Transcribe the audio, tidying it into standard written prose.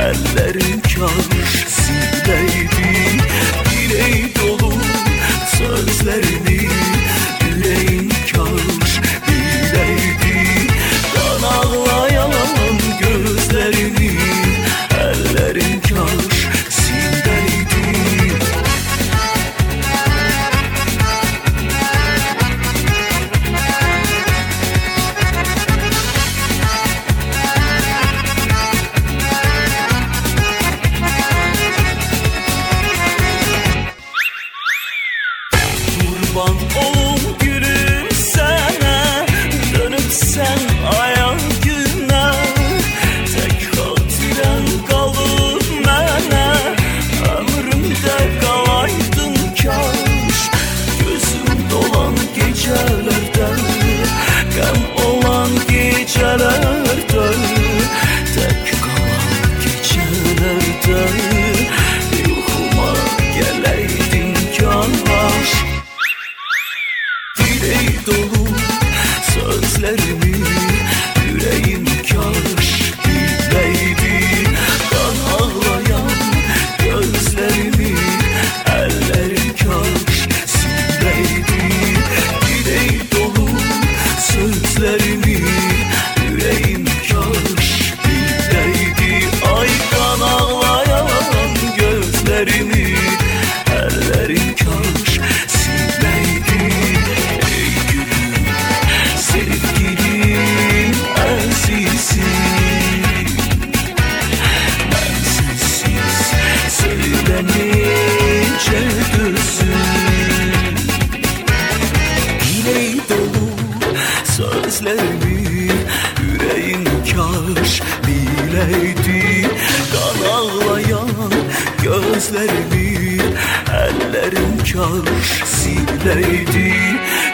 ellerin kar sileydi. Diley dolu sözlerini yüreğin kar bileydi. Kan ağlayan gözlerini ellerin kar sileydi. Kurban olum gülüm sana, dönüp sen ayakına. Tek hatıran kalır mənə, ömrümdə qalaydın kaş. Gözüm dolan gecələrdə, qəm olan gecələrdə, tek qalan gecələrdə yuxuma gələydin kaş. Diley dolu sözlerimi yüreğim kaş bileydi. Kan ağlayan gözlerimi ellerim kaş sileydi. Diley dolu sözlerimi yüreğim kaş bileydi. Ay kan ağlayan gözlerimi ellerim kaş sileydi. Ey gülüm sevgilim azizim, ben sensiz söylenecek gözüm. Diley dolu sözlerimi yüreğin kaş bileydi. Kan ağlayan gözlerimi ellerim kaş sileydi.